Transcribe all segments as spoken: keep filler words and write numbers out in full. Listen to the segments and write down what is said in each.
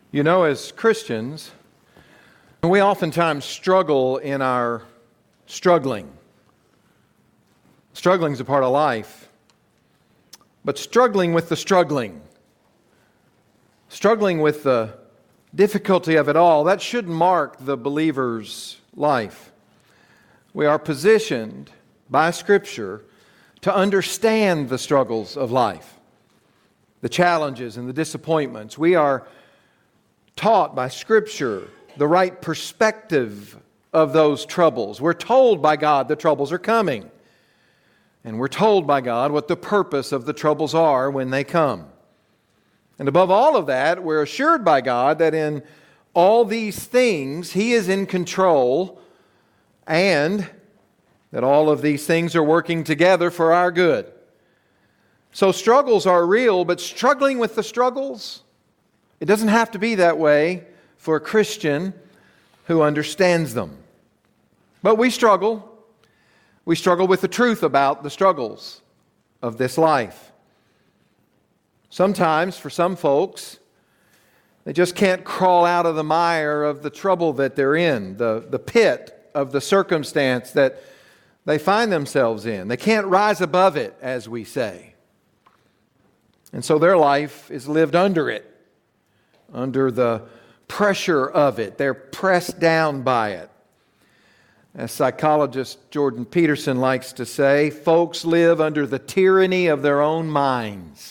You know, as Christians, we oftentimes struggle in our struggling. Struggling is a part of life, but struggling with the struggling, struggling with the difficulty of it all, that should mark the believer's life. We are positioned by Scripture to understand the struggles of life, the challenges and the disappointments. We are taught by Scripture the right perspective of those troubles. We're told by God the troubles are coming. And we're told by God what the purpose of the troubles are when they come. And above all of that, we're assured by God that in all these things, He is in control and that all of these things are working together for our good. So struggles are real, but struggling with the struggles, it doesn't have to be that way for a Christian who understands them. But we struggle. We struggle with the truth about the struggles of this life. Sometimes, for some folks, they just can't crawl out of the mire of the trouble that they're in, the, the pit of the circumstance that they find themselves in. They can't rise above it, as we say. And so their life is lived under it, under the pressure of it. They're pressed down by it. As psychologist Jordan Peterson likes to say, folks live under the tyranny of their own minds.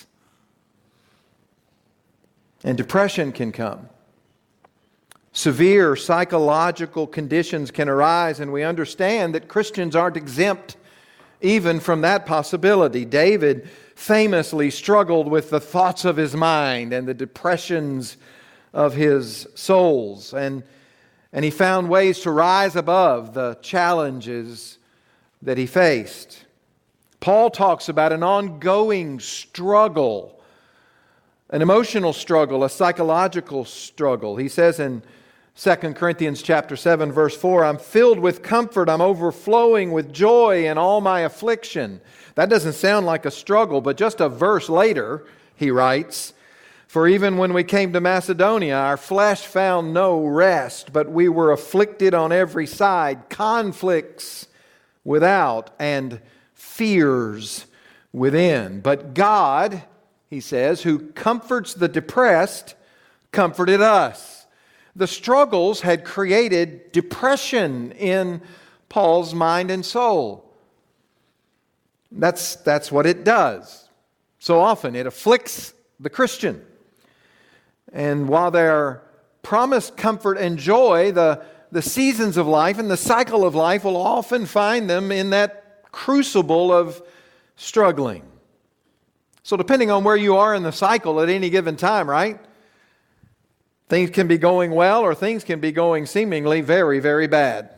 And depression can come. Severe psychological conditions can arise, and we understand that Christians aren't exempt even from that possibility. David famously struggled with the thoughts of his mind and the depressions of his souls, and, and he found ways to rise above the challenges that he faced. Paul talks about an ongoing struggle, an emotional struggle, a psychological struggle. He says in Second Corinthians chapter seven, verse four, I'm filled with comfort, I'm overflowing with joy in all my affliction. That doesn't sound like a struggle, but just a verse later, he writes, for even when we came to Macedonia, our flesh found no rest, but we were afflicted on every side, conflicts without and fears within. But God, he says, who comforts the depressed, comforted us. The struggles had created depression in Paul's mind and soul. That's, that's what it does. So often it afflicts the Christian. And while they're promised comfort and joy, the, the seasons of life and the cycle of life will often find them in that crucible of struggling. So depending on where you are in the cycle at any given time, right? Things can be going well or things can be going seemingly very, very bad.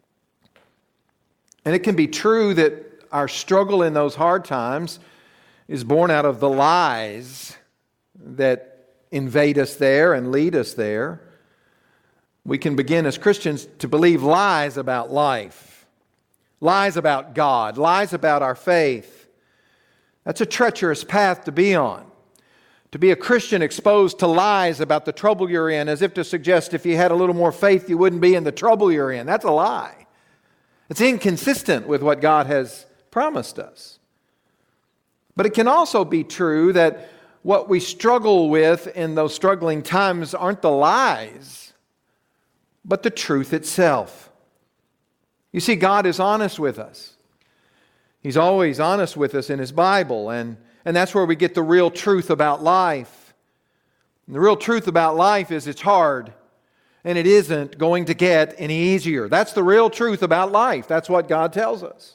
And it can be true that our struggle in those hard times is born out of the lies that invade us there and lead us there. We can begin as Christians to believe lies about life, lies about God, lies about our faith. That's a treacherous path to be on. To be a Christian exposed to lies about the trouble you're in, as if to suggest if you had a little more faith, you wouldn't be in the trouble you're in. That's a lie. It's inconsistent with what God has promised us. But it can also be true that what we struggle with in those struggling times aren't the lies, but the truth itself. You see, God is honest with us. He's always honest with us in His Bible, and, and that's where we get the real truth about life. And the real truth about life is it's hard, and it isn't going to get any easier. That's the real truth about life. That's what God tells us.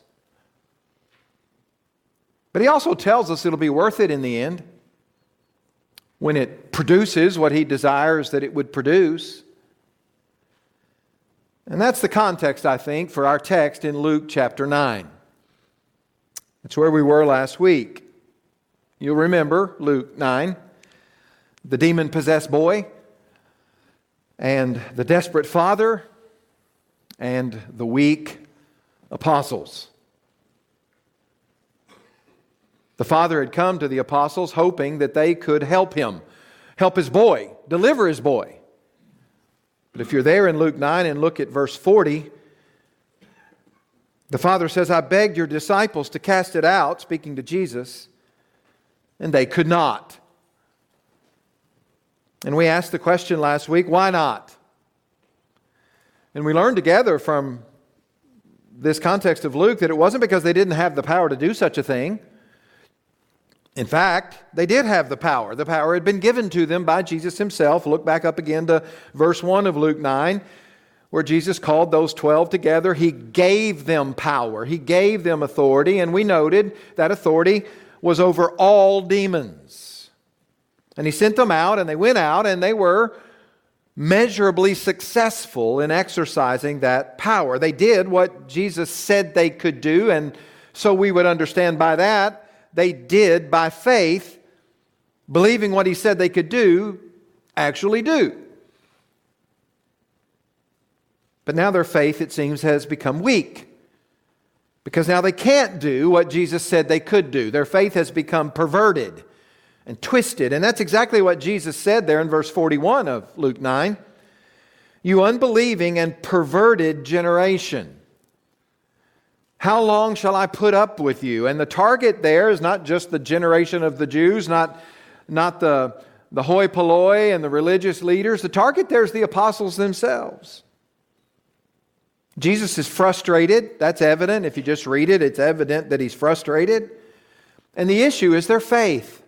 But He also tells us it'll be worth it in the end, when it produces what He desires that it would produce. And that's the context, I think, for our text in Luke chapter nine. That's where we were last week. You'll remember Luke nine, the demon-possessed boy, and the desperate father, and the weak apostles. The Father had come to the apostles hoping that they could help him, help his boy, deliver his boy. But if you're there in Luke nine and look at verse forty, the Father says, I begged your disciples to cast it out, speaking to Jesus, and they could not. And we asked the question last week, why not? And we learned together from this context of Luke that it wasn't because they didn't have the power to do such a thing. In fact, they did have the power. The power had been given to them by Jesus himself. Look back up again to verse one of Luke nine, where Jesus called those twelve together. He gave them power. He gave them authority, and we noted that authority was over all demons. And he sent them out, and they went out, and they were measurably successful in exercising that power. They did what Jesus said they could do, and so we would understand by that, they did by faith, believing what he said they could do, actually do. But now their faith, it seems, has become weak, because now they can't do what Jesus said they could do. Their faith has become perverted and twisted. And that's exactly what Jesus said there in verse forty-one of Luke nine. You unbelieving and perverted generation, how long shall I put up with you? And the target there is not just the generation of the Jews, not, not the, the hoi polloi and the religious leaders. The target there is the apostles themselves. Jesus is frustrated. That's evident. If you just read it, it's evident that he's frustrated. And the issue is their faith.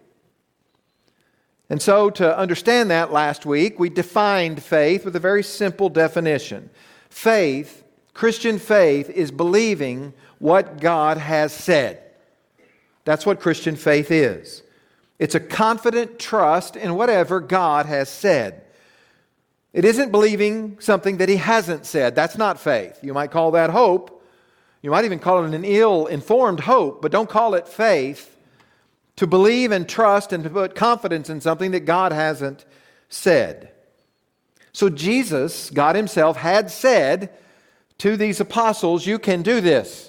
And so to understand that last week, we defined faith with a very simple definition. Faith, Christian faith, is believing what God has said. That's what Christian faith is. It's a confident trust in whatever God has said. It isn't believing something that he hasn't said. That's not faith. You might call that hope. You might even call it an ill-informed hope, but don't call it faith. To believe and trust and to put confidence in something that God hasn't said. So Jesus, God himself, had said to these apostles, you can do this.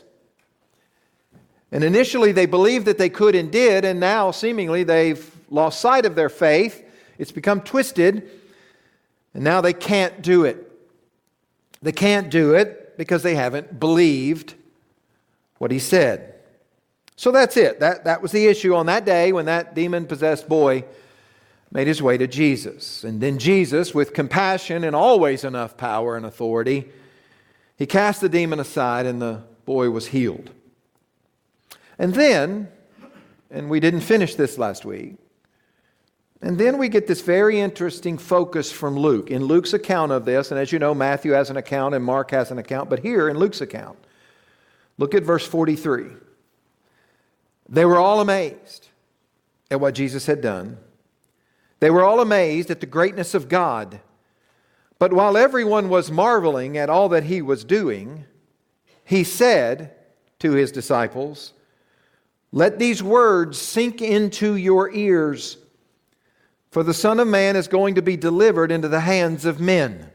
And initially they believed that they could and did, and now seemingly they've lost sight of their faith. It's become twisted, and now they can't do it. They can't do it because they haven't believed what he said. So that's it. That, that was the issue on that day when that demon-possessed boy made his way to Jesus. And then Jesus, with compassion and always enough power and authority, he cast the demon aside and the boy was healed. And then, and we didn't finish this last week, and then we get this very interesting focus from Luke. In Luke's account of this, and as you know, Matthew has an account and Mark has an account, but here in Luke's account, look at verse forty-three. They were all amazed at what Jesus had done. They were all amazed at the greatness of God. But while everyone was marveling at all that he was doing, he said to his disciples, let these words sink into your ears, for the Son of Man is going to be delivered into the hands of men.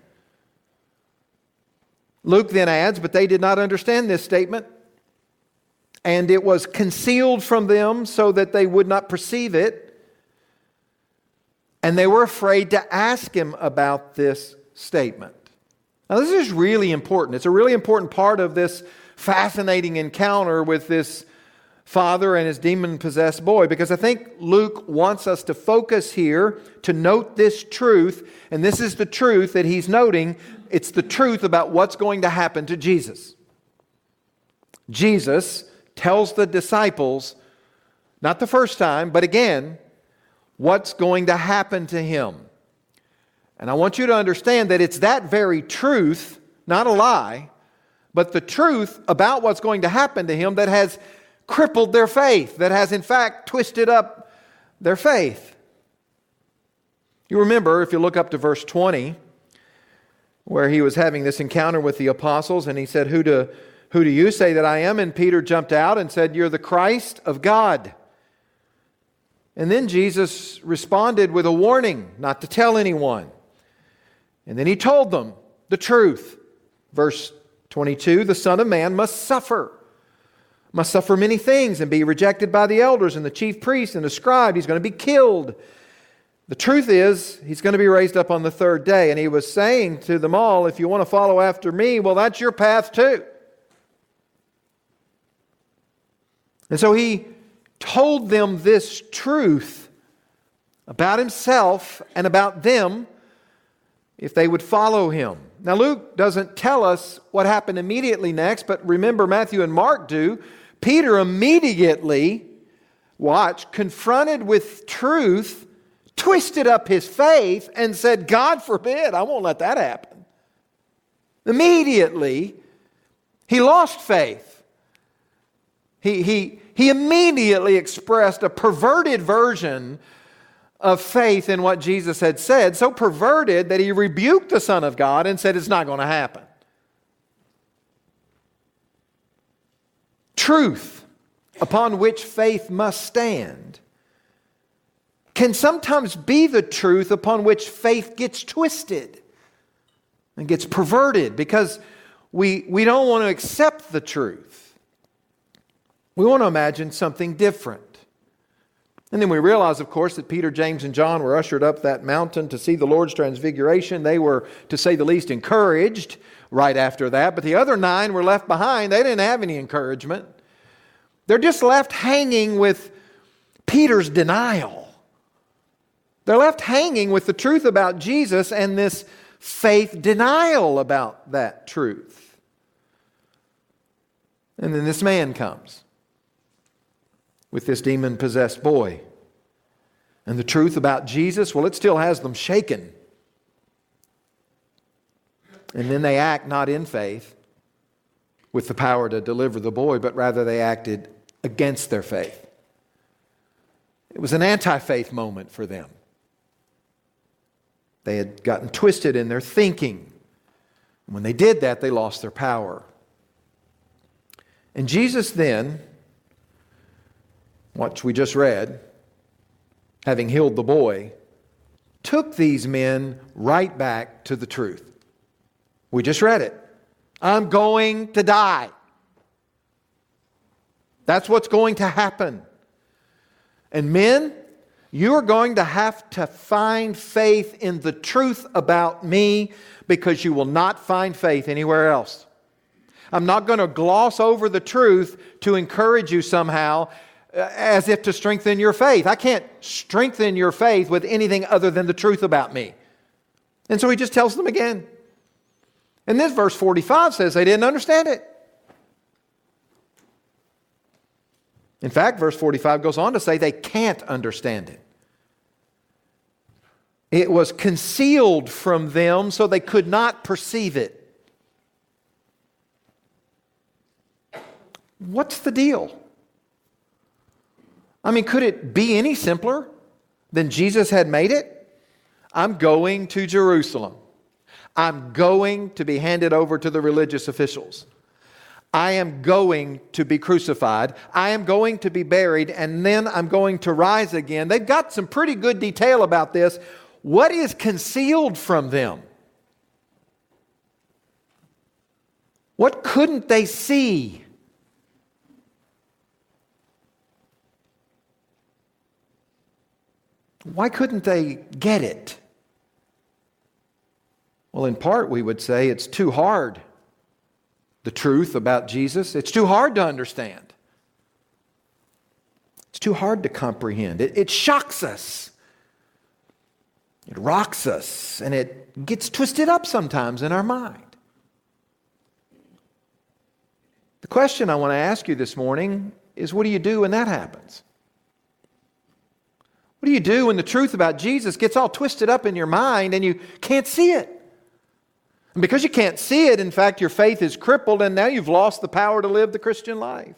Luke then adds, but they did not understand this statement, and it was concealed from them so that they would not perceive it, and they were afraid to ask him about this statement. Now this is really important. It's a really important part of this fascinating encounter with this father and his demon-possessed boy, because I think Luke wants us to focus here to note this truth, and this is the truth that he's noting. It's the truth about what's going to happen to Jesus. Jesus tells the disciples, not the first time, but again, what's going to happen to him. And I want you to understand that it's that very truth, not a lie, but the truth about what's going to happen to him that has crippled their faith, that has in fact twisted up their faith. You remember, if you look up to verse twenty, where he was having this encounter with the apostles, and he said, Who do, who do you say that I am? And Peter jumped out and said, You're the Christ of God. And then Jesus responded with a warning not to tell anyone. And then he told them the truth. Verse twenty-two, the Son of Man must suffer. Must suffer many things and be rejected by the elders and the chief priests and the scribe. He's going to be killed. The truth is, he's going to be raised up on the third day. And he was saying to them all, if you want to follow after me, well, that's your path too. And so he told them this truth about himself and about them if they would follow him. Now, Luke doesn't tell us what happened immediately next, but remember Matthew and Mark do. Peter immediately, watch, confronted with truth, twisted up his faith and said, God forbid, I won't let that happen. Immediately, he lost faith. He, he, he immediately expressed a perverted version of faith in what Jesus had said, so perverted that he rebuked the Son of God and said it's not going to happen. Truth upon which faith must stand can sometimes be the truth upon which faith gets twisted and gets perverted because we, we don't want to accept the truth. We want to imagine something different. And then we realize, of course, that Peter, James, and John were ushered up that mountain to see the Lord's transfiguration. They were, to say the least, encouraged right after that. But the other nine were left behind. They didn't have any encouragement. They're just left hanging with Peter's denial. They're left hanging with the truth about Jesus and this faith denial about that truth. And then this man comes with this demon-possessed boy. And the truth about Jesus, well, it still has them shaken. And then they act not in faith with the power to deliver the boy, but rather they acted against their faith. It was an anti-faith moment for them. They had gotten twisted in their thinking. When they did that, they lost their power. And Jesus then, what we just read, having healed the boy, took these men right back to the truth. We just read it. I'm going to die. That's what's going to happen. And men, you are going to have to find faith in the truth about me because you will not find faith anywhere else. I'm not going to gloss over the truth to encourage you somehow as if to strengthen your faith. I can't strengthen your faith with anything other than the truth about me. And so he just tells them again. And this verse forty-five says they didn't understand it. In fact, verse forty-five goes on to say they can't understand it. It was concealed from them so they could not perceive it. What's the deal? I mean, could it be any simpler than Jesus had made it? I'm going to Jerusalem. I'm going to be handed over to the religious officials. I am going to be crucified. I am going to be buried, and then I'm going to rise again. They've got some pretty good detail about this. What is concealed from them? What couldn't they see? Why couldn't they get it? Well, in part, we would say it's too hard. The truth about Jesus, it's too hard to understand. It's too hard to comprehend. It, it shocks us. It rocks us, and it gets twisted up sometimes in our mind. The question I want to ask you this morning is, what do you do when that happens? What do you do when the truth about Jesus gets all twisted up in your mind and you can't see it? And because you can't see it, in fact, your faith is crippled and now you've lost the power to live the Christian life.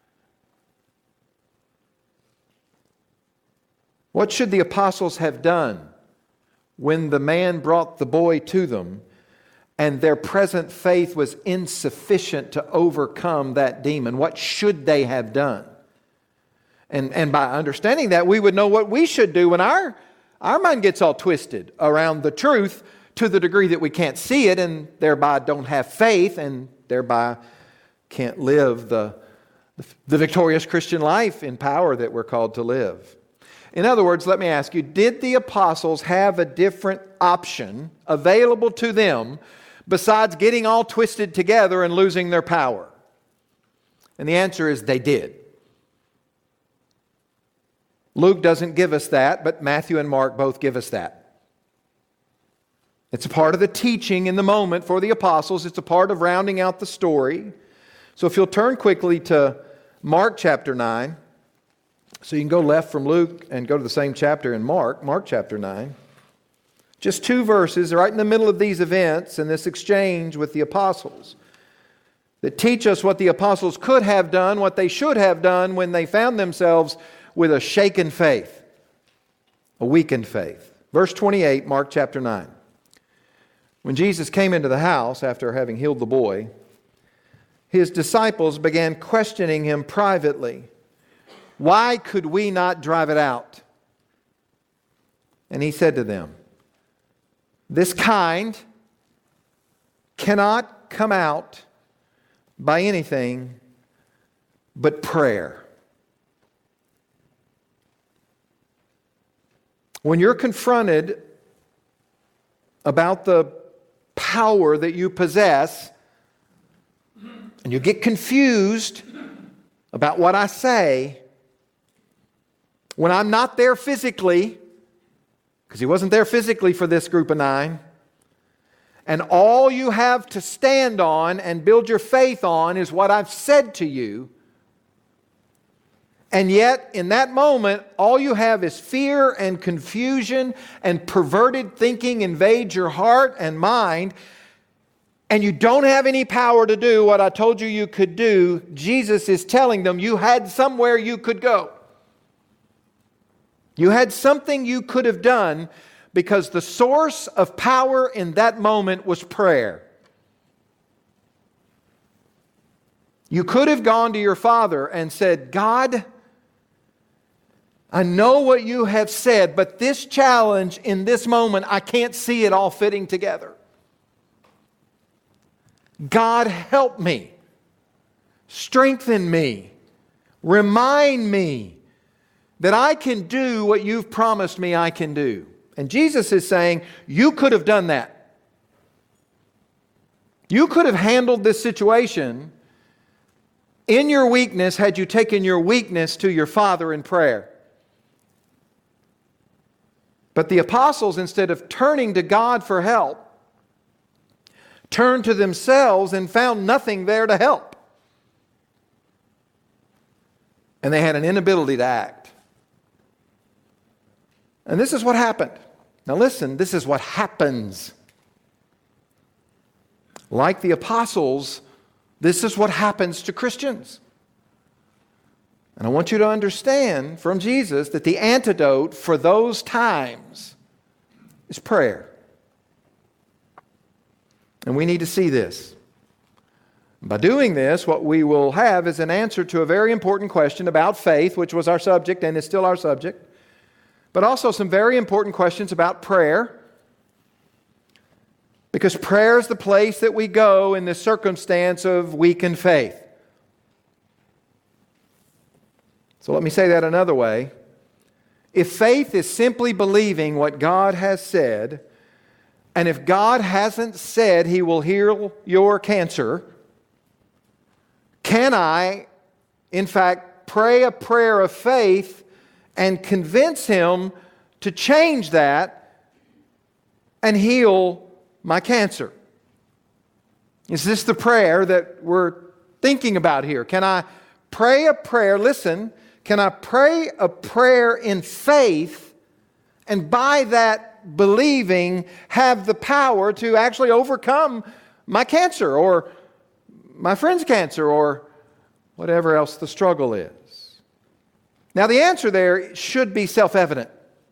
What should the apostles have done when the man brought the boy to them and their present faith was insufficient to overcome that demon? What should they have done? And, and by understanding that, we would know what we should do when our, our mind gets all twisted around the truth to the degree that we can't see it and thereby don't have faith and thereby can't live the, the victorious Christian life in power that we're called to live. In other words, let me ask you, did the apostles have a different option available to them besides getting all twisted together and losing their power? And the answer is they did. Luke doesn't give us that, but Matthew and Mark both give us that. It's a part of the teaching in the moment for the apostles. It's a part of rounding out the story. So if you'll turn quickly to Mark chapter nine, so you can go left from Luke and go to the same chapter in Mark, Mark chapter nine. Just two verses right in the middle of these events and this exchange with the apostles that teach us what the apostles could have done, what they should have done when they found themselves with a shaken faith, a weakened faith. Verse twenty-eight, Mark chapter nine. When Jesus came into the house after having healed the boy, his disciples began questioning him privately. Why could we not drive it out? And he said to them, this kind cannot come out by anything but prayer. When you're confronted about the power that you possess, and you get confused about what I say, when I'm not there physically, because he wasn't there physically for this group of nine, and all you have to stand on and build your faith on is what I've said to you, and yet, in that moment, all you have is fear and confusion and perverted thinking invade your heart and mind, and you don't have any power to do what I told you you could do. Jesus is telling them you had somewhere you could go. You had something you could have done because the source of power in that moment was prayer. You could have gone to your father and said, God, I know what you have said, but this challenge in this moment, I can't see it all fitting together. God, help me. Strengthen me. Remind me that I can do what you've promised me I can do. And Jesus is saying, you could have done that. You could have handled this situation in your weakness had you taken your weakness to your Father in prayer. But the apostles, instead of turning to God for help, turned to themselves and found nothing there to help. And they had an inability to act. And this is what happened. Now listen, this is what happens. Like the apostles, this is what happens to Christians. And I want you to understand from Jesus that the antidote for those times is prayer. And we need to see this. By doing this, what we will have is an answer to a very important question about faith, which was our subject and is still our subject, but also some very important questions about prayer. Because prayer is the place that we go in this circumstance of weakened faith. So let me say that another way. If faith is simply believing what God has said, and if God hasn't said He will heal your cancer, can I, in fact, pray a prayer of faith and convince Him to change that and heal my cancer? Is this the prayer that we're thinking about here? Can I pray a prayer, listen, can I pray a prayer in faith and by that believing have the power to actually overcome my cancer or my friend's cancer or whatever else the struggle is? Now the answer there should be self-evident.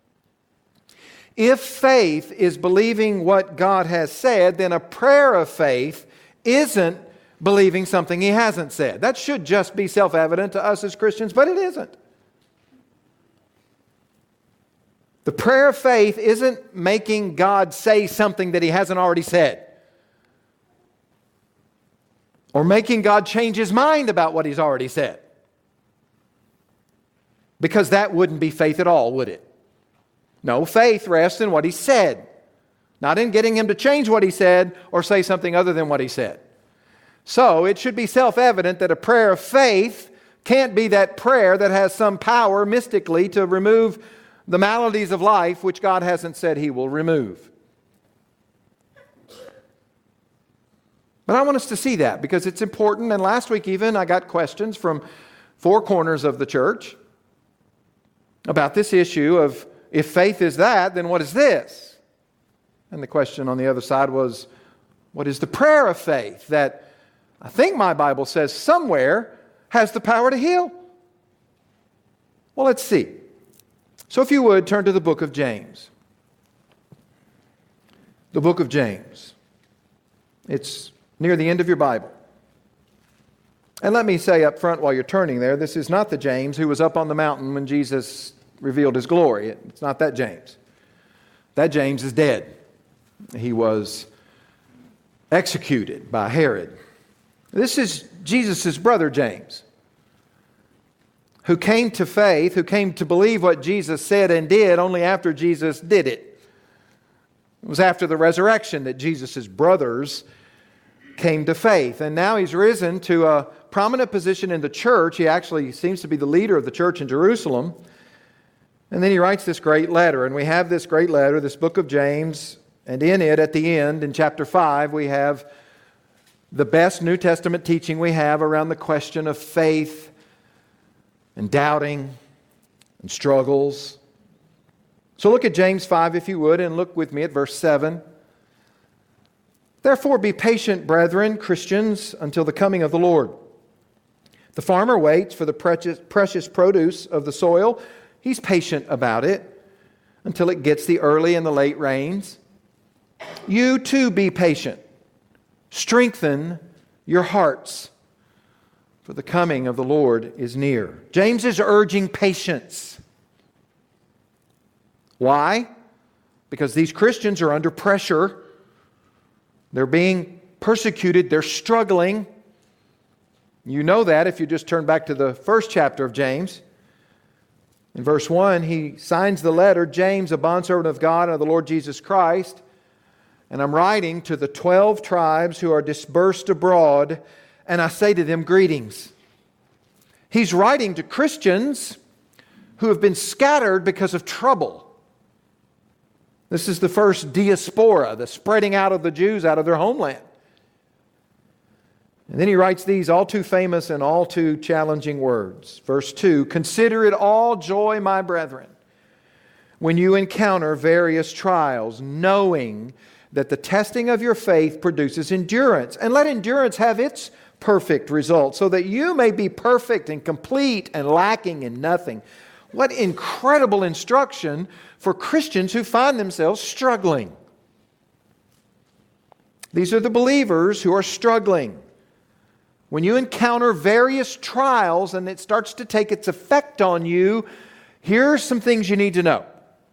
If faith is believing what God has said, then a prayer of faith isn't believing something He hasn't said. That should just be self-evident to us as Christians, but it isn't. The prayer of faith isn't making God say something that He hasn't already said, or making God change His mind about what He's already said. Because that wouldn't be faith at all, would it? No, faith rests in what he said, not in getting him to change what he said or say something other than what he said. So it should be self-evident that a prayer of faith can't be that prayer that has some power mystically to remove the maladies of life which God hasn't said he will remove. But I want us to see that because it's important. And last week even I got questions from four corners of the church about this issue of, if faith is that, then what is this? And the question on the other side was, what is the prayer of faith that I think my Bible says somewhere has the power to heal? Well, let's see. So if you would, turn to the book of James. The book of James. It's near the end of your Bible. And let me say up front while you're turning there, this is not the James who was up on the mountain when Jesus revealed his glory. It's not that James. That James is dead. He was executed by Herod. This is Jesus' brother James, who came to faith, who came to believe what Jesus said and did only after Jesus did it. It was after the resurrection that Jesus' brothers came to faith. And now he's risen to a prominent position in the church. He actually seems to be the leader of the church in Jerusalem. And then he writes this great letter. And we have this great letter, this book of James. And in it, at the end, in chapter five, we have the best New Testament teaching we have around the question of faith and doubting and struggles. So look at James five, if you would, and look with me at verse seven. Therefore be patient, brethren, Christians, until the coming of the Lord. The farmer waits for the precious, precious produce of the soil. He's patient about it until it gets the early and the late rains. You too be patient. Strengthen your hearts, for the coming of the Lord is near. James is urging patience. Why? Because these Christians are under pressure. They're being persecuted. They're struggling. You know that if you just turn back to the first chapter of James. In verse one, he signs the letter, James, a bondservant of God and of the Lord Jesus Christ. And I'm writing to the twelve tribes who are dispersed abroad, and I say to them, greetings. He's writing to Christians who have been scattered because of trouble. This is the first diaspora, the spreading out of the Jews out of their homeland. And then he writes these all too famous and all too challenging words. Verse two, consider it all joy, my brethren, when you encounter various trials, knowing that the testing of your faith produces endurance. And let endurance have its perfect result, so that you may be perfect and complete and lacking in nothing. What incredible instruction for Christians who find themselves struggling. These are the believers who are struggling. When you encounter various trials and it starts to take its effect on you, here are some things you need to know.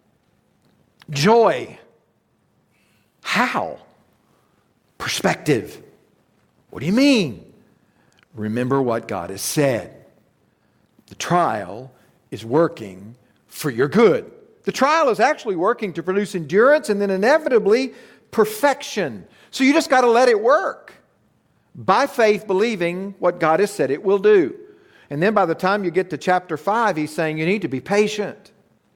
Joy. How? Perspective. What do you mean? Remember what God has said. The trial is working for your good. The trial is actually working to produce endurance and then inevitably perfection. So you just got to let it work. By faith, believing what God has said it will do. And then by the time you get to chapter five, he's saying you need to be patient.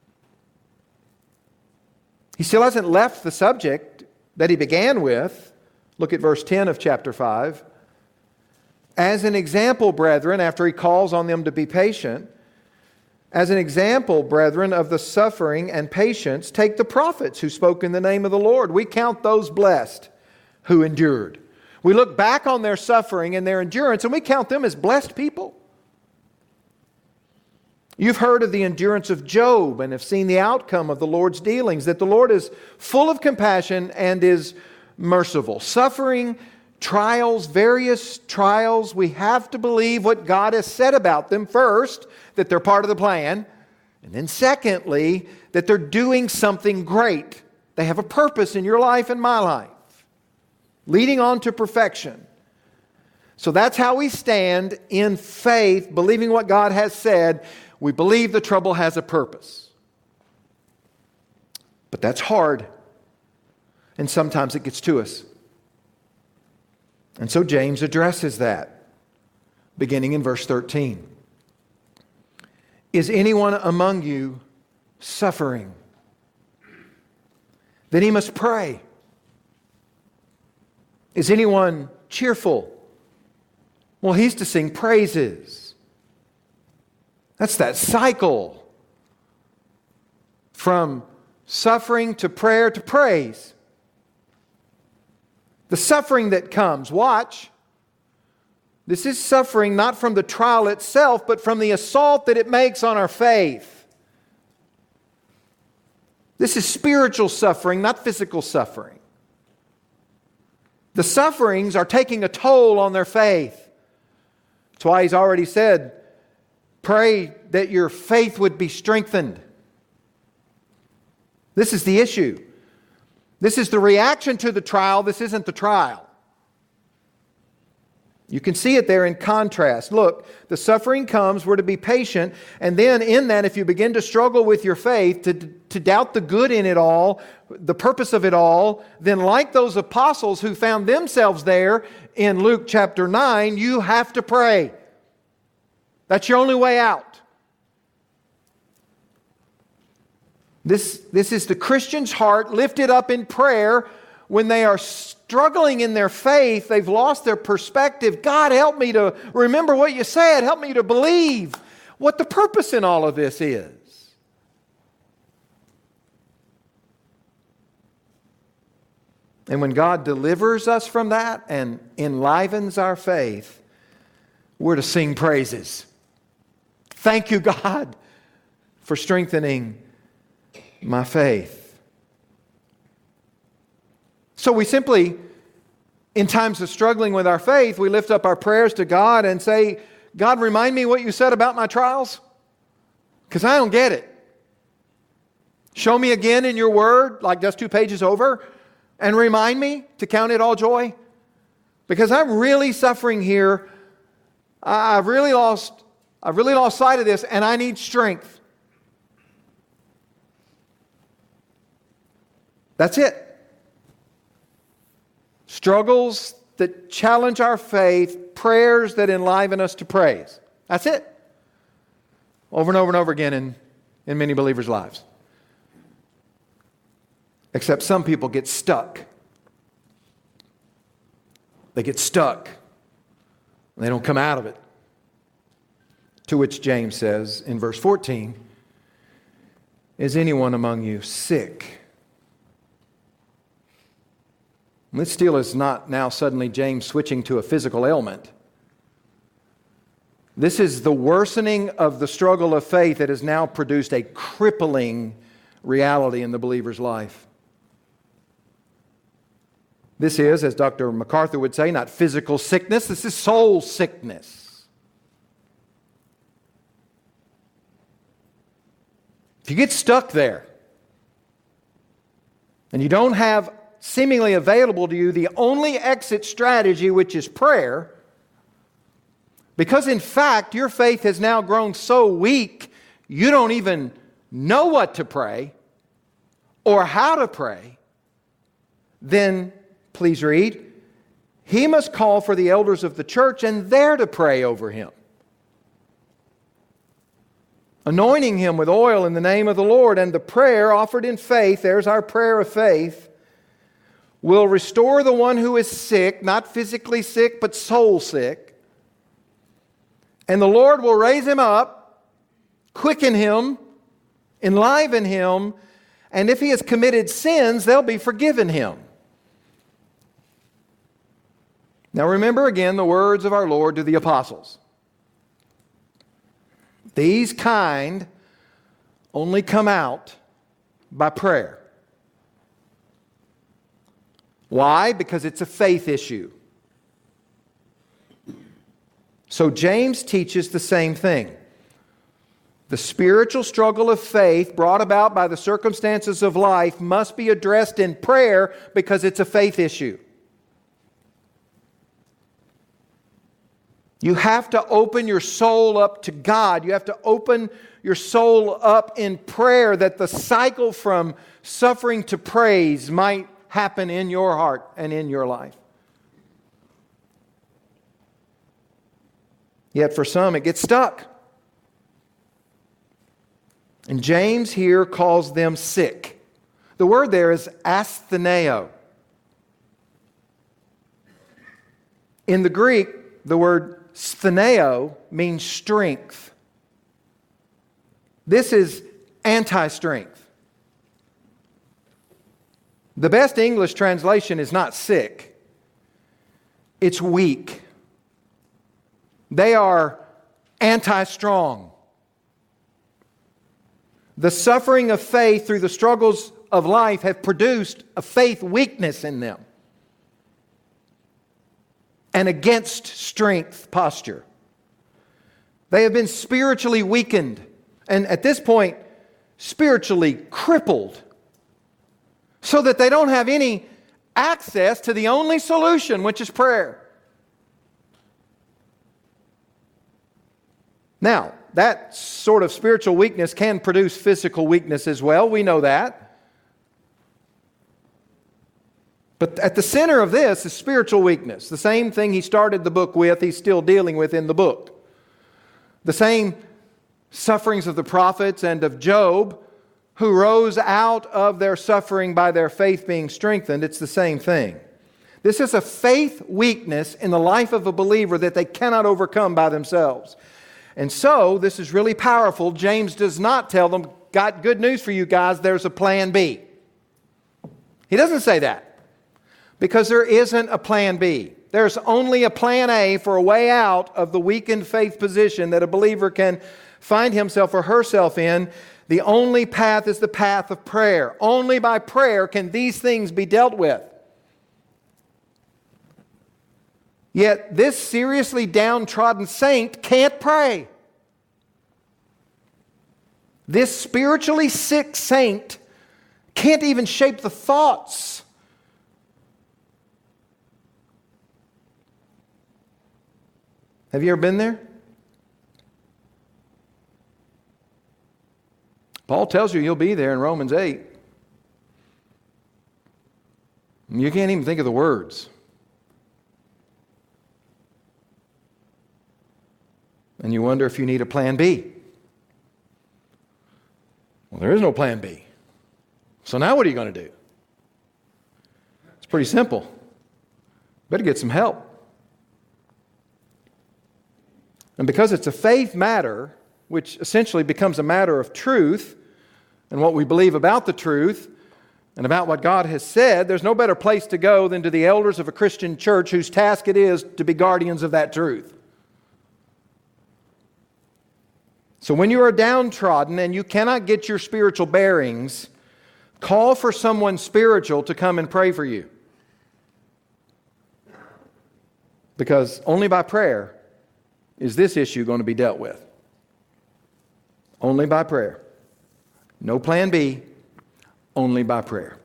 He still hasn't left the subject that he began with. Look at verse ten of chapter five. As an example, brethren, after he calls on them to be patient, as an example, brethren, of the suffering and patience, take the prophets who spoke in the name of the Lord. We count those blessed who endured. We look back on their suffering and their endurance, and we count them as blessed people. You've heard of the endurance of Job and have seen the outcome of the Lord's dealings, that the Lord is full of compassion and is merciful. Suffering, trials, various trials, we have to believe what God has said about them first, that they're part of the plan, and then secondly, that they're doing something great. They have a purpose in your life and my life, leading on to perfection. So that's how we stand in faith, believing what God has said. we believe the trouble has a purpose. But that's hard. And sometimes it gets to us. And so James addresses that, beginning in verse thirteen. Is anyone among you suffering? Then he must pray. Is anyone cheerful? Well, he's to sing praises. That's that cycle from suffering to prayer to praise. The suffering that comes, watch. This is suffering not from the trial itself, but from the assault that it makes on our faith. This is spiritual suffering, not physical suffering. The sufferings are taking a toll on their faith. That's why he's already said, pray that your faith would be strengthened. This is the issue. This is the reaction to the trial. This isn't the trial. You can see it there in contrast. Look, the suffering comes, we're to be patient, and then in that, if you begin to struggle with your faith, to, to doubt the good in it all, the purpose of it all, then like those apostles who found themselves there in Luke chapter nine, you have to pray. That's your only way out. This, this is the Christian's heart lifted up in prayer when they are struggling in their faith. They've lost their perspective. God, help me to remember what you said. Help me to believe what the purpose in all of this is. And when God delivers us from that and enlivens our faith, we're to sing praises. Thank you, God, for strengthening my faith. So we simply, in times of struggling with our faith, we lift up our prayers to God and say, God, remind me what you said about my trials, because I don't get it. Show me again in your word, like just two pages over, and remind me to count it all joy, because I'm really suffering here. I've really lost, I've really lost sight of this, and I need strength. That's it. Struggles that challenge our faith, prayers that enliven us to praise. That's it. Over and over and over again in, in many believers' lives. Except some people get stuck. They get stuck. They don't come out of it. To which James says in verse fourteen, is anyone among you sick? This deal is not now suddenly James switching to a physical ailment. This is the worsening of the struggle of faith that has now produced a crippling reality in the believer's life. This is, as Doctor MacArthur would say, not physical sickness, this is soul sickness. If you get stuck there and you don't have seemingly available to you the only exit strategy, which is prayer, because in fact your faith has now grown so weak you don't even know what to pray or how to pray, then please read, he must call for the elders of the church and they're to pray over him, anointing him with oil in the name of the Lord, and the prayer offered in faith, there's our prayer of faith, will restore the one who is sick, not physically sick, but soul sick. And the Lord will raise him up, quicken him, enliven him, and if he has committed sins, they'll be forgiven him. Now remember again the words of our Lord to the apostles. These kind only come out by prayer. Why? Because it's a faith issue. So James teaches the same thing. The spiritual struggle of faith brought about by the circumstances of life must be addressed in prayer because it's a faith issue. You have to open your soul up to God. You have to open your soul up in prayer that the cycle from suffering to praise might happen in your heart and in your life. Yet for some, it gets stuck. And James here calls them sick. The word there is astheneo. In the Greek, the word stheneo means strength. This is anti-strength. The best English translation is not sick. It's weak. They are anti-strong. The suffering of faith through the struggles of life have produced a faith weakness in them. An against strength posture. They have been spiritually weakened and at this point spiritually crippled so that they don't have any access to the only solution, which is prayer. Now, that sort of spiritual weakness can produce physical weakness as well. We know that. But at the center of this is spiritual weakness. The same thing he started the book with, he's still dealing with in the book. The same sufferings of the prophets and of Job, who rose out of their suffering by their faith being strengthened. It's the same thing. This is a faith weakness in the life of a believer that they cannot overcome by themselves. And so, this is really powerful. James does not tell them, got good news for you guys, there's a plan B. He doesn't say that. Because there isn't a plan B. There's only a plan A for a way out of the weakened faith position that a believer can find himself or herself in. The only path is the path of prayer. Only by prayer can these things be dealt with. Yet this seriously downtrodden saint can't pray. This spiritually sick saint can't even shape the thoughts. Have you ever been there? Paul tells you you'll be there in Romans eight. You can't even think of the words. And you wonder if you need a plan B. Well, there is no plan B. So now what are you going to do? It's pretty simple. Better get some help. And because it's a faith matter, which essentially becomes a matter of truth and what we believe about the truth and about what God has said, there's no better place to go than to the elders of a Christian church whose task it is to be guardians of that truth. So when you are downtrodden and you cannot get your spiritual bearings, call for someone spiritual to come and pray for you. Because only by prayer is this issue going to be dealt with. Only by prayer. No plan B, only by prayer.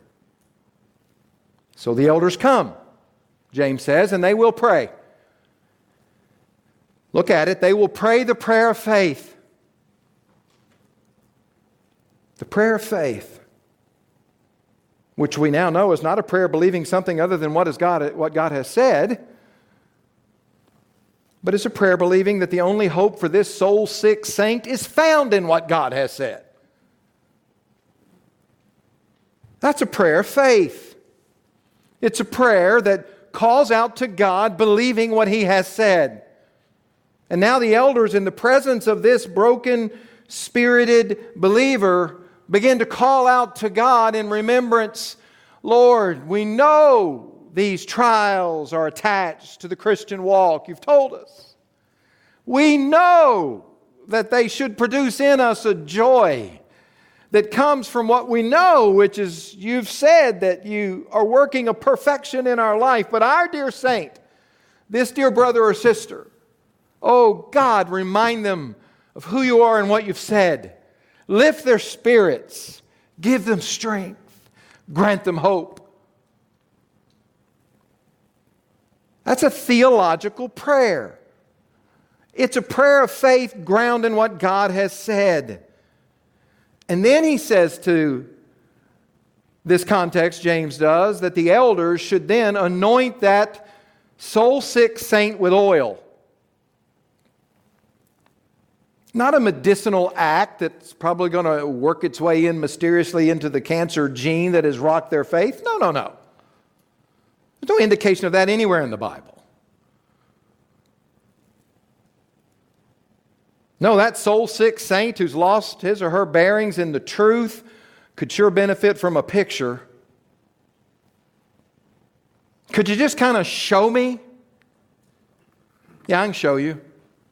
So the elders come, James says, and they will pray. Look at it. They will pray the prayer of faith. The prayer of faith, which we now know is not a prayer believing something other than what is God, what God has said, but it's a prayer believing that the only hope for this soul-sick saint is found in what God has said. That's a prayer of faith. It's a prayer that calls out to God believing what He has said. And now the elders, in the presence of this broken, spirited believer, begin to call out to God in remembrance, Lord, we know these trials are attached to the Christian walk. You've told us. We know that they should produce in us a joy that comes from what we know, which is you've said that you are working a perfection in our life. But our dear saint, this dear brother or sister, oh God, remind them of who you are and what you've said. Lift their spirits. Give them strength. Grant them hope. That's a theological prayer. It's a prayer of faith grounded in what God has said. And then he says to this context, James does, that the elders should then anoint that soul-sick saint with oil. Not a medicinal act that's probably going to work its way in mysteriously into the cancer gene that has rocked their faith. No, no, no. There's no indication of that anywhere in the Bible. No, that soul-sick saint who's lost his or her bearings in the truth could sure benefit from a picture. Could you just kind of show me? Yeah, I can show you.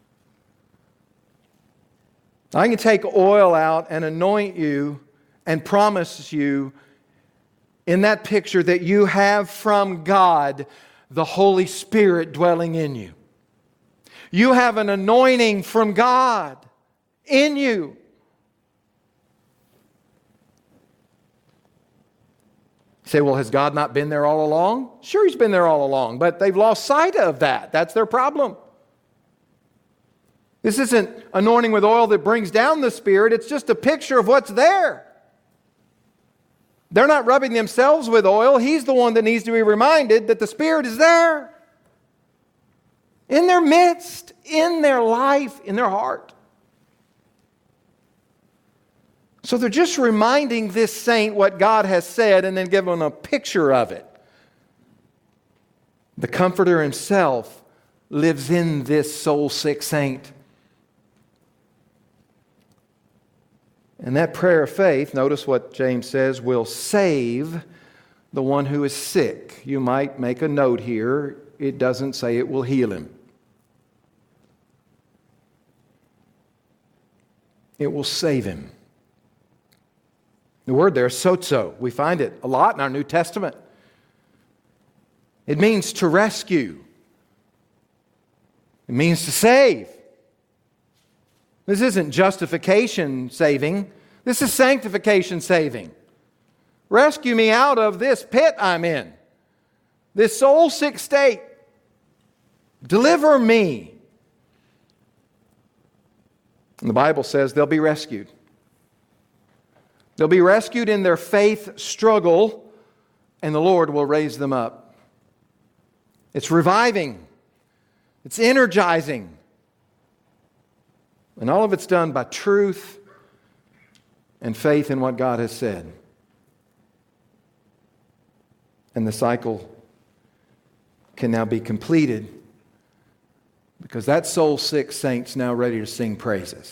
I can take oil out and anoint you and promise you in that picture that you have from God the Holy Spirit dwelling in you. You have an anointing from God in you. You say, well, has God not been there all along? Sure, He's been there all along, but they've lost sight of that. That's their problem. This isn't anointing with oil that brings down the Spirit. It's just a picture of what's there. They're not rubbing themselves with oil. He's the one that needs to be reminded that the Spirit is there. In their midst, in their life, in their heart. So they're just reminding this saint what God has said and then giving a picture of it. The Comforter Himself lives in this soul-sick saint. And that prayer of faith, notice what James says, will save the one who is sick. You might make a note here. It doesn't say it will heal him. It will save him. The word there is sozo. We find it a lot in our New Testament. It means to rescue. It means to save. This isn't justification saving. This is sanctification saving. Rescue me out of this pit I'm in. This soul sick state. Deliver me. And the Bible says they'll be rescued. They'll be rescued in their faith struggle, and the Lord will raise them up. It's reviving. It's energizing. And all of it's done by truth and faith in what God has said. And the cycle can now be completed because that soul-sick saint's now ready to sing praises.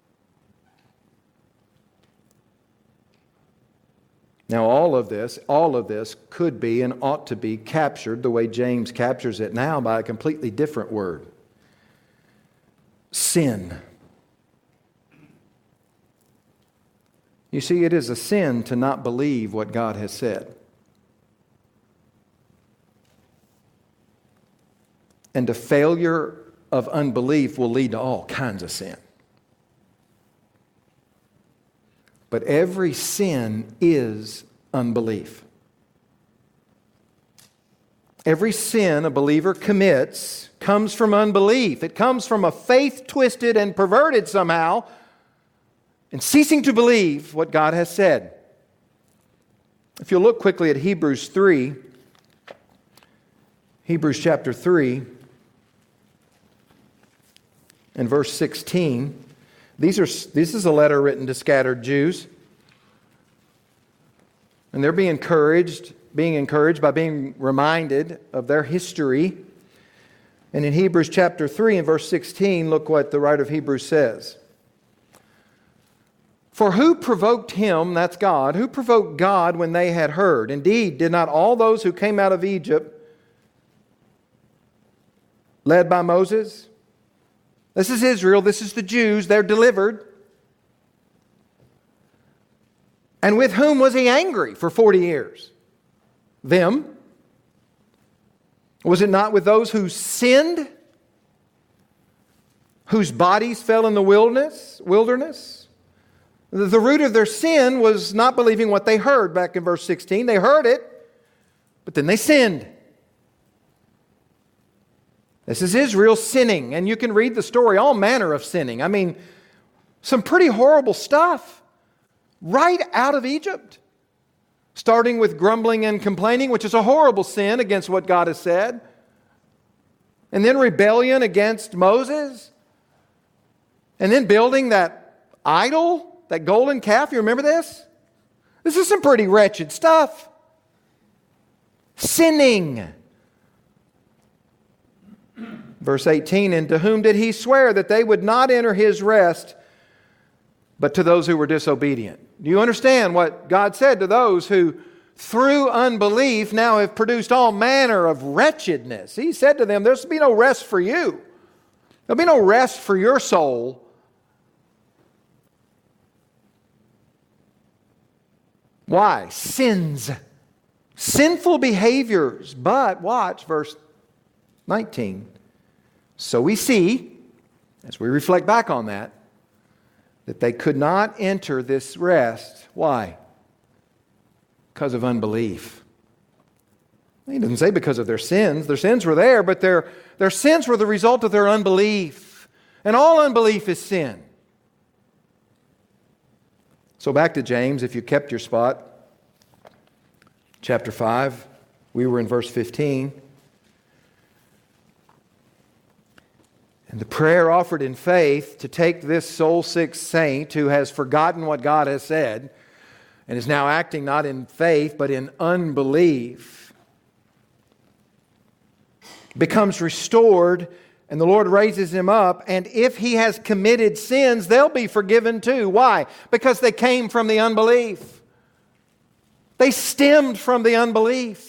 Now all of this, all of this could be and ought to be captured the way James captures it now by a completely different word. Sin. You see, it is a sin to not believe what God has said. And a failure of unbelief will lead to all kinds of sin. But every sin is unbelief. Every sin a believer commits comes from unbelief. It comes from a faith twisted and perverted somehow and ceasing to believe what God has said. If you'll look quickly at Hebrews three, Hebrews chapter three, and verse sixteen. These are, this is a letter written to scattered Jews. And they're being encouraged, being encouraged by being reminded of their history. And in Hebrews chapter three and verse sixteen, look what the writer of Hebrews says. For who provoked him, that's God, who provoked God when they had heard? Indeed, did not all those who came out of Egypt, led by Moses? This is Israel, this is the Jews, they're delivered. And with whom was he angry for forty years? Them. Was it not with those who sinned? Whose bodies fell in the wilderness? Wilderness? The root of their sin was not believing what they heard back in verse sixteen. They heard it, but then they sinned. This is Israel sinning, and you can read the story, all manner of sinning. I mean, some pretty horrible stuff right out of Egypt. Starting with grumbling and complaining, which is a horrible sin against what God has said. And then rebellion against Moses. And then building that idol, that golden calf. You remember this? This is some pretty wretched stuff. Sinning. Verse eighteen, and to whom did he swear that they would not enter his rest, but to those who were disobedient? Do you understand what God said to those who, through unbelief, now have produced all manner of wretchedness? He said to them, there'll be no rest for you. There'll be no rest for your soul. Why? Sins. Sinful behaviors. But, watch verse nineteen. So we see, as we reflect back on that, that they could not enter this rest. Why? Because of unbelief. He doesn't say because of their sins. Their sins were there, but their, their sins were the result of their unbelief. And all unbelief is sin. So back to James, if you kept your spot. Chapter five, we were in verse fifteen. And the prayer offered in faith to take this soul-sick saint who has forgotten what God has said and is now acting not in faith but in unbelief becomes restored, and the Lord raises him up, and if he has committed sins, they'll be forgiven too. Why? Because they came from the unbelief. They stemmed from the unbelief.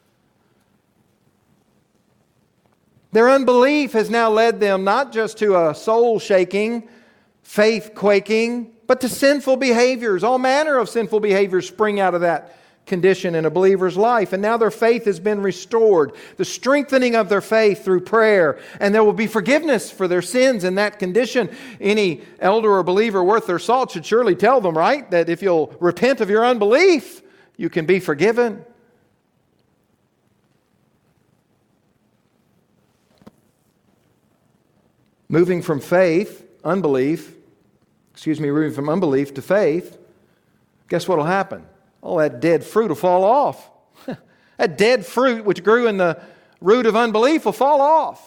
Their unbelief has now led them not just to a soul-shaking, faith-quaking, but to sinful behaviors. All manner of sinful behaviors spring out of that condition in a believer's life. And now their faith has been restored. The strengthening of their faith through prayer. And there will be forgiveness for their sins in that condition. Any elder or believer worth their salt should surely tell them, right? That if you'll repent of your unbelief, you can be forgiven. Moving from faith, unbelief, excuse me, moving from unbelief to faith, guess what will happen? All that dead fruit will fall off. That dead fruit which grew in the root of unbelief will fall off.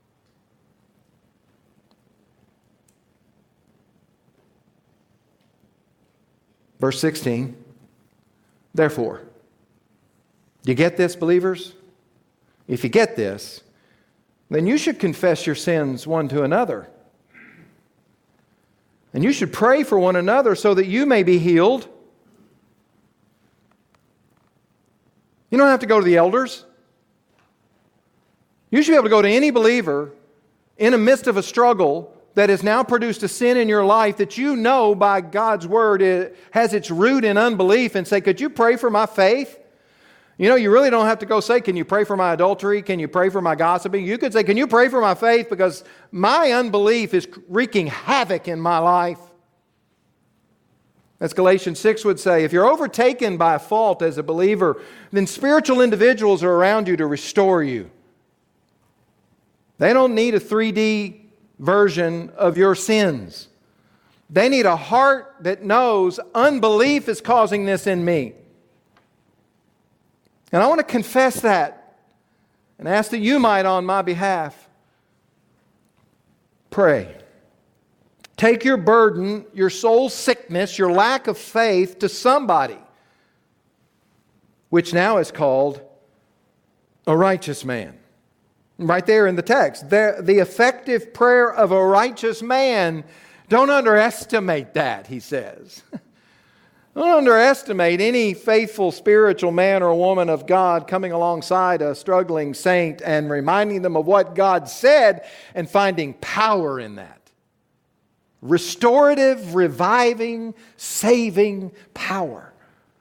Verse sixteen, therefore, you get this, believers? If you get this, then you should confess your sins one to another. And you should pray for one another so that you may be healed. You don't have to go to the elders. You should be able to go to any believer in the midst of a struggle that has now produced a sin in your life that you know by God's word it has its root in unbelief, and say, could you pray for my faith? You know, you really don't have to go say, can you pray for my adultery? Can you pray for my gossiping? You could say, can you pray for my faith? Because my unbelief is wreaking havoc in my life. As Galatians six would say, if you're overtaken by a fault as a believer, then spiritual individuals are around you to restore you. They don't need a three D version of your sins. They need a heart that knows unbelief is causing this in me. And I want to confess that and ask that you might on my behalf pray. Take your burden, your soul sickness, your lack of faith to somebody, which now is called a righteous man. Right there in the text. The, the effective prayer of a righteous man, don't underestimate that, he says. Don't underestimate any faithful spiritual man or woman of God coming alongside a struggling saint and reminding them of what God said and finding power in that. Restorative, reviving, saving power.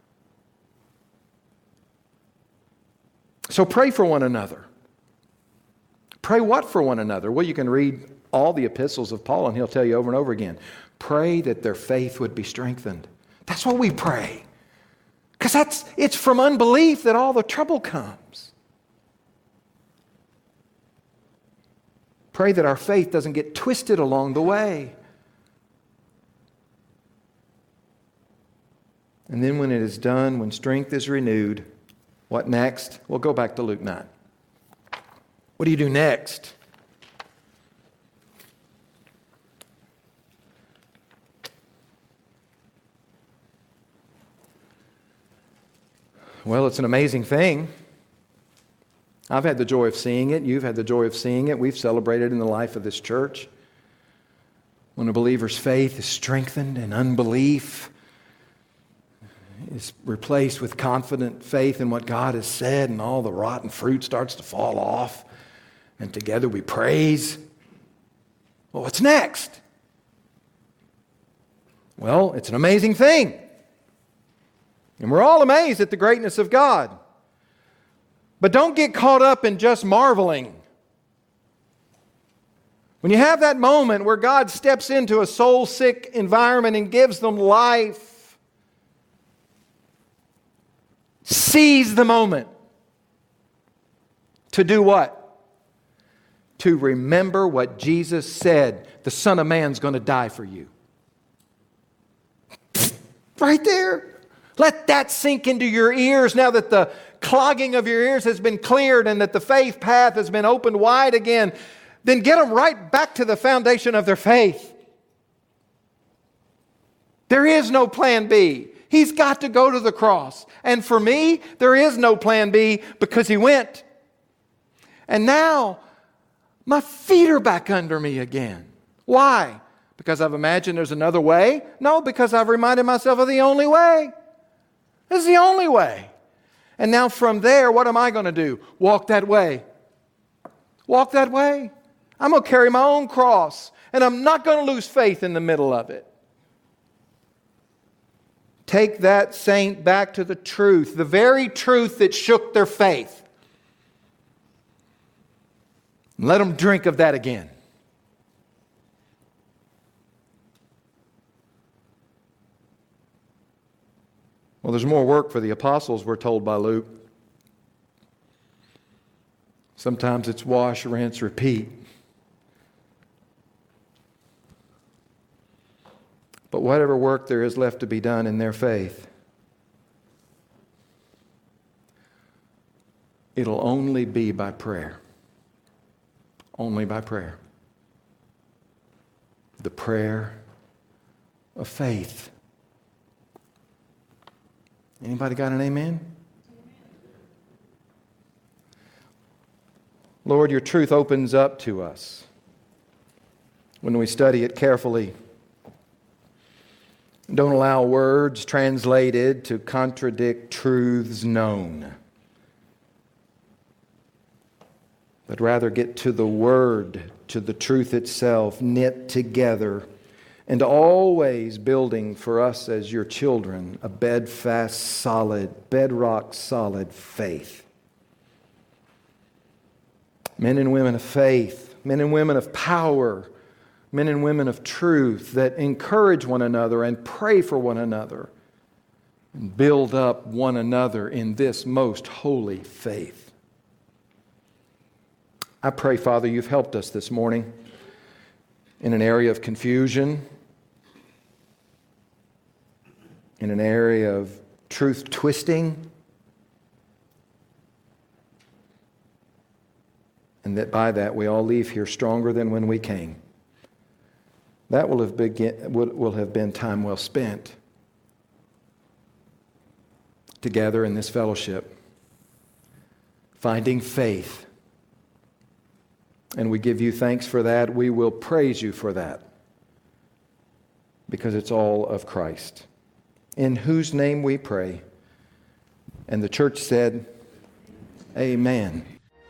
So pray for one another. Pray what for one another? Well, you can read all the epistles of Paul and he'll tell you over and over again. Pray that their faith would be strengthened. That's what we pray. Because that's it's from unbelief that all the trouble comes. Pray that our faith doesn't get twisted along the way. And then when it is done, when strength is renewed, what next? We'll go back to Luke nine. What do you do next? Well, it's an amazing thing. I've had the joy of seeing it. You've had the joy of seeing it. We've celebrated in the life of this church. When a believer's faith is strengthened and unbelief is replaced with confident faith in what God has said, and all the rotten fruit starts to fall off, and together we praise. Well, what's next? Well, it's an amazing thing. And we're all amazed at the greatness of God. But don't get caught up in just marveling. When you have that moment where God steps into a soul-sick environment and gives them life, seize the moment to do what? To remember what Jesus said, the Son of Man's going to die for you. Right there. Let that sink into your ears now that the clogging of your ears has been cleared and that the faith path has been opened wide again. Then get them right back to the foundation of their faith. There is no plan B. He's got to go to the cross. And for me, there is no plan B because He went. And now, my feet are back under me again. Why? Because I've imagined there's another way? No, because I've reminded myself of the only way. This is the only way. And now from there, what am I going to do? Walk that way. Walk that way. I'm going to carry my own cross. And I'm not going to lose faith in the middle of it. Take that saint back to the truth, the very truth that shook their faith. Let them drink of that again. Well, there's more work for the apostles, we're told by Luke. Sometimes it's wash, rinse, repeat. But whatever work there is left to be done in their faith, it'll only be by prayer. Only by prayer. The prayer of faith. Anybody got an amen? Lord, your truth opens up to us when we study it carefully. Don't allow words translated to contradict truths known, but rather get to the Word, to the truth itself, knit together, and always building for us as your children a bedfast, solid, bedrock solid faith. Men and women of faith, men and women of power, men and women of truth that encourage one another and pray for one another and build up one another in this most holy faith. I pray, Father, you've helped us this morning in an area of confusion, in an area of truth twisting, and that by that we all leave here stronger than when we came. That will have, begin, will, will have been time well spent together in this fellowship, finding faith. And we give you thanks for that. We will praise you for that because it's all of Christ, in whose name we pray. And the church said, Amen.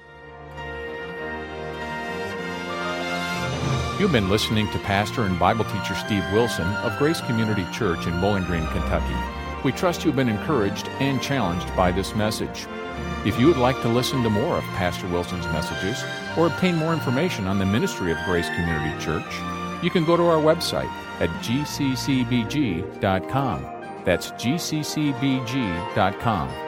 You've been listening to Pastor and Bible teacher Steve Wilson of Grace Community Church in Bowling Green, Kentucky. We trust you've been encouraged and challenged by this message. If you would like to listen to more of Pastor Wilson's messages or obtain more information on the ministry of Grace Community Church, you can go to our website at g c c b g dot com. That's g c c b g dot com.